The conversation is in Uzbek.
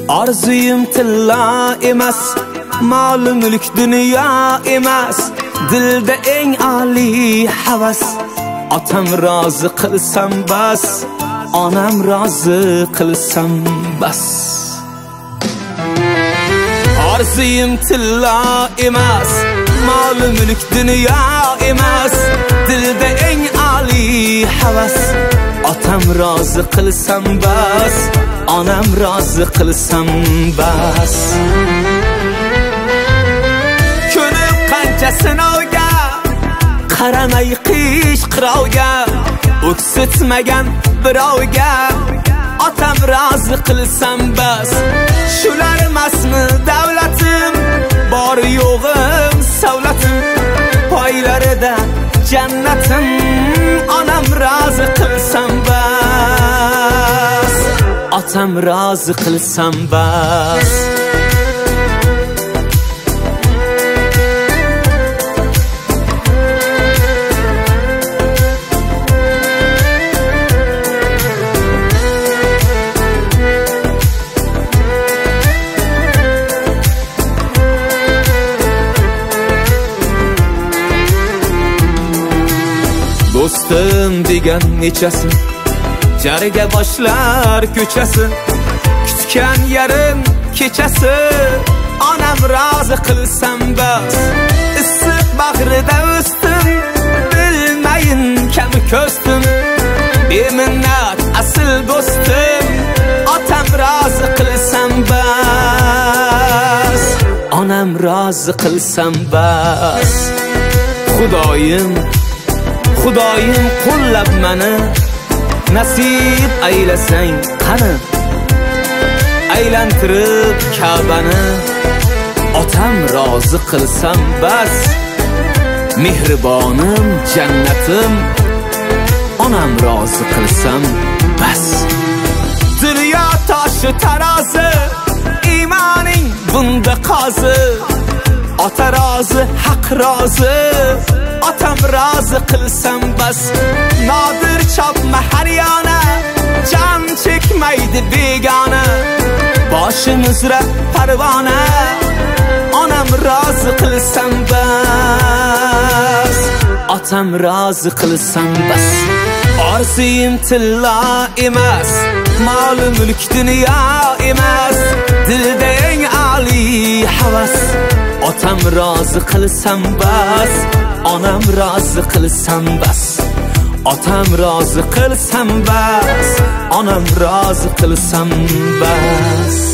Arzuyum tilla emas, mol mulk dunyo emas, dilda eng oliy havas. Otam rozi qilsam bas, onam rozi qilsam bas. Arzuyum tilla emas, mol mulk dunyo emas, dilda eng oliy havas. Otam rozi qilsam bas, onam rozi qilsam bas. Ko'nim qancha sinovga, qaramay qish qirovga, o'ksitmagan birovga. Otam rozi qilsam bas. Shular emasmi davlatim, bor yo'g'im savlatim, poylarida jannatim. Onam rozi qilsam bas, otam rozi qilsam bas. Do'stim degan nechasi, jariga boshlar ko'chasi, kutgan yarim kechasi. Onam rozi qilsam bas. Issiq bag'rida o'sdim, bilmayin kam ko'stim. Beminnat asl do'stim, otam rozi qilsam bas. Onam rozi qilsam bas. Xudoyim qo'llab mani, nasib aylasang qani, aylantirib Ka'bani. Otam rozi qilsam bas, mehribonim jannatim. Onam rozi qilsam bas. Dunyo toshi tarozi, iymoning bunda qozi. Ota rozi, haq rozi, otam rozi qilsam bas. Nodir chopma har yana, jam chekmaydi begona. Boshimizra parvona, onam rozi qilsam bas. Otam rozi qilsam bas. Arzuyim tilla emas, mol mulk dunyo emas, dilda eng oliy havas. Otam rozi qilsam bas, onam rozi qilsam bas. Otam rozi qilsam bas, onam rozi qilsam bas.